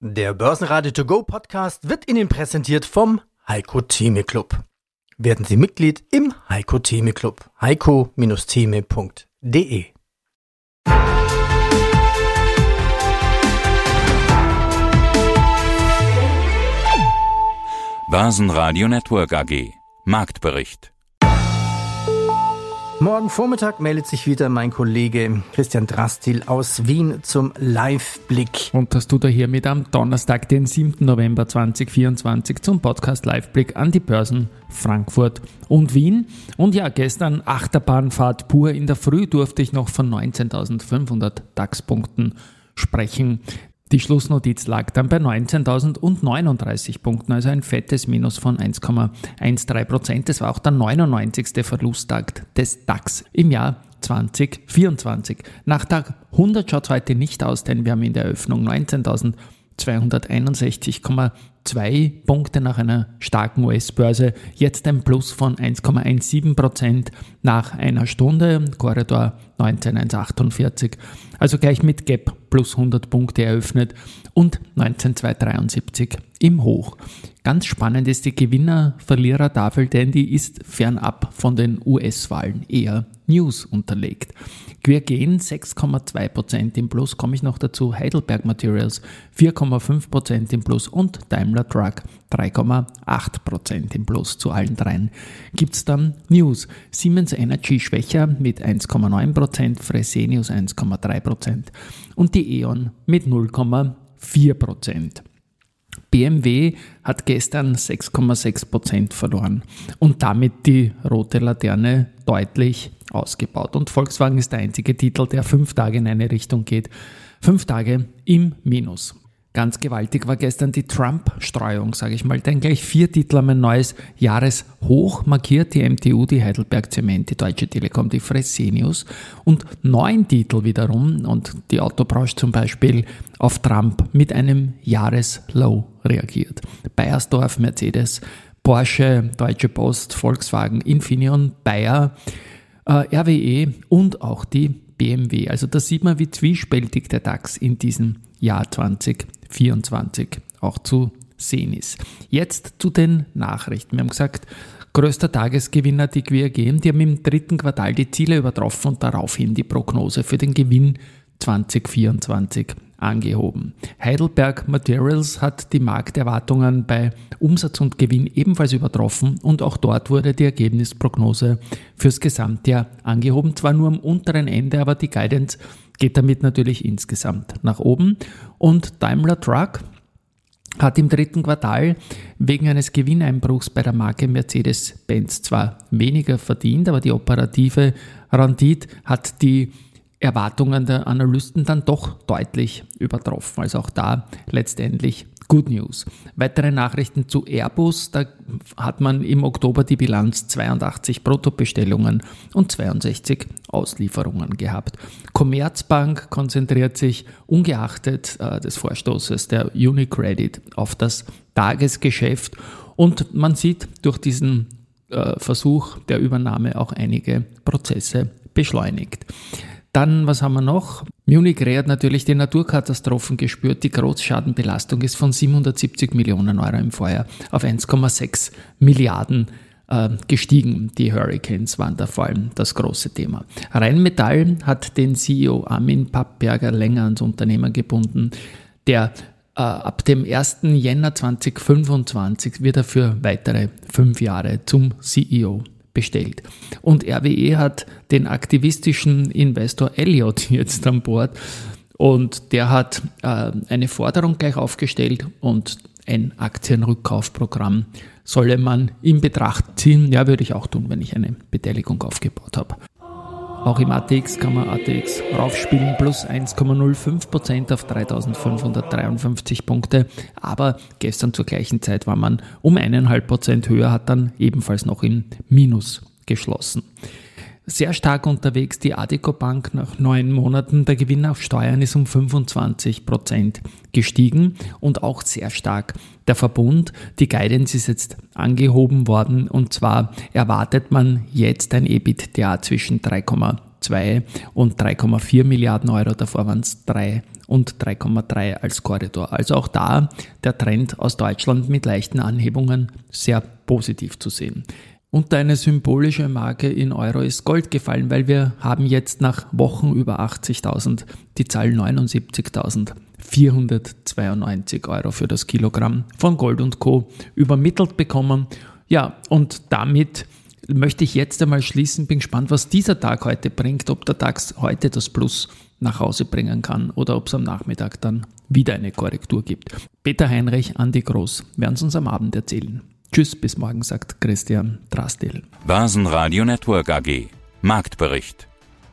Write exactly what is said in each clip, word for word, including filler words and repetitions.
Der Börsenradio To Go Podcast wird Ihnen präsentiert vom Heiko Theme Club. Werden Sie Mitglied im Heiko Theme Club. heiko Theme punkt de. Börsenradio Network A G. Marktbericht. Morgen Vormittag meldet sich wieder mein Kollege Christian Drastil aus Wien zum Live-Blick. Und das tut er hiermit am Donnerstag, den siebten November zweitausendvierundzwanzig zum Podcast Live-Blick an die Börsen Frankfurt und Wien. Und ja, gestern Achterbahnfahrt pur. In der Früh durfte ich noch von neunzehntausendfünfhundert DAX-Punkten sprechen. Die Schlussnotiz lag dann bei neunzehntausendneununddreißig Punkten, also ein fettes Minus von eins Komma dreizehn Prozent. Das war auch der neunundneunzigste Verlusttag des DAX im Jahr zweitausendvierundzwanzig. Nach Tag hundert schaut es heute nicht aus, denn wir haben in der Eröffnung neunzehntausendzweihunderteinundsechzig Komma zwei Punkte nach einer starken U S-Börse. Jetzt ein Plus von eins Komma siebzehn Prozent nach einer Stunde. Korridor neunzehntausendeinhundertachtundvierzig. Also gleich mit Gap plus hundert Punkte eröffnet und neunzehntausendzweihundertdreiundsiebzig im Hoch. Ganz spannend ist die Gewinner-Verlierer-Tafel, denn die ist fernab von den U S-Wahlen eher News unterlegt. Wir gehen sechs Komma zwei Prozent im Plus, komme ich noch dazu. Heidelberg Materials vier Komma fünf Prozent im Plus und Daimler Truck drei Komma acht Prozent im Plus. Zu allen dreien gibt es dann News. Siemens Energy schwächer mit eins Komma neun Prozent, Fresenius eins Komma drei Prozent und die E.ON mit null Komma vier Prozent. B M W hat gestern sechs Komma sechs Prozent verloren und damit die rote Laterne deutlich ausgebaut. Und Volkswagen ist der einzige Titel, der fünf Tage in eine Richtung geht. Fünf Tage im Minus. Ganz gewaltig war gestern die Trump-Streuung, sage ich mal, denn gleich vier Titel haben ein neues Jahreshoch markiert, die M T U, die Heidelberg Zement, die Deutsche Telekom, die Fresenius und neun Titel wiederum und die Autobranche zum Beispiel auf Trump mit einem Jahreslow reagiert. Beiersdorf, Mercedes, Porsche, Deutsche Post, Volkswagen, Infineon, Bayer, äh, R W E und auch die B M W. Also da sieht man, wie zwiespältig der DAX in diesem Jahr zweitausendvierundzwanzig auch zu sehen ist. Jetzt zu den Nachrichten. Wir haben gesagt, größter Tagesgewinner die Q I A G, die haben im dritten Quartal die Ziele übertroffen und daraufhin die Prognose für den Gewinn zweitausendvierundzwanzig angehoben. Heidelberg Materials hat die Markterwartungen bei Umsatz und Gewinn ebenfalls übertroffen und auch dort wurde die Ergebnisprognose fürs Gesamtjahr angehoben. Zwar nur am unteren Ende, aber die Guidance geht damit natürlich insgesamt nach oben. Und Daimler Truck hat im dritten Quartal wegen eines Gewinneinbruchs bei der Marke Mercedes-Benz zwar weniger verdient, aber die operative Rendite hat die Erwartungen der Analysten dann doch deutlich übertroffen. Also auch da letztendlich Good News. Weitere Nachrichten zu Airbus. Da hat man im Oktober die Bilanz zweiundachtzig Bruttobestellungen und zweiundsechzig Auslieferungen gehabt. Commerzbank konzentriert sich ungeachtet äh, des Vorstoßes der UniCredit auf das Tagesgeschäft und man sieht durch diesen äh, Versuch der Übernahme auch einige Prozesse beschleunigt. Dann, was haben wir noch? Munich Re hat natürlich die Naturkatastrophen gespürt. Die Großschadenbelastung ist von siebenhundertsiebzig Millionen Euro im Vorjahr auf eins Komma sechs Milliarden äh, gestiegen. Die Hurricanes waren da vor allem das große Thema. Rheinmetall hat den C E O Armin Papperger länger ans Unternehmen gebunden. Der äh, ab dem ersten Jänner zweitausendfünfundzwanzig wird er für weitere fünf Jahre zum C E O bestellt. Und R W E hat den aktivistischen Investor Elliott jetzt an Bord und der hat äh, eine Forderung gleich aufgestellt und ein Aktienrückkaufprogramm solle man in Betracht ziehen. Ja, würde ich auch tun, wenn ich eine Beteiligung aufgebaut habe. Auch im A T X kann man A T X raufspielen, plus eins Komma null fünf Prozent auf dreitausendfünfhundertdreiundfünfzig Punkte. Aber gestern zur gleichen Zeit war man um eineinhalb Prozent höher, hat dann ebenfalls noch im Minus geschlossen. Sehr stark unterwegs die Addiko Bank nach neun Monaten. Der Gewinn auf Steuern ist um fünfundzwanzig Prozent gestiegen und auch sehr stark der Verbund. Die Guidance ist jetzt angehoben worden und zwar erwartet man jetzt ein EBITDA zwischen drei Komma zwei und drei Komma vier Milliarden Euro. Davor waren es drei und drei Komma drei als Korridor. Also auch da der Trend aus Deutschland mit leichten Anhebungen sehr positiv zu sehen. Unter eine symbolische Marke in Euro ist Gold gefallen, weil wir haben jetzt nach Wochen über achtzigtausend die Zahl neunundsiebzigtausendvierhundertzweiundneunzig Euro für das Kilogramm von Gold und Co. übermittelt bekommen. Ja, und damit möchte ich jetzt einmal schließen. Bin gespannt, was dieser Tag heute bringt, ob der DAX heute das Plus nach Hause bringen kann oder ob es am Nachmittag dann wieder eine Korrektur gibt. Peter Heinrich, Andi Groß werden es uns am Abend erzählen. Tschüss, bis morgen, sagt Christian Drastil. Börsenradio Network A G. Marktbericht.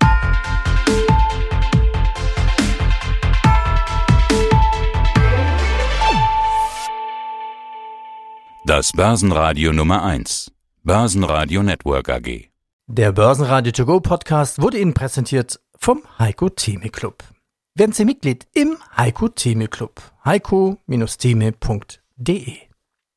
Das Börsenradio Nummer eins. Börsenradio Network A G. Der Börsenradio To Go Podcast wurde Ihnen präsentiert vom Heiko Theme Club. Werden Sie Mitglied im Heiko Theme Club. heiko Bindestrich theme punkt de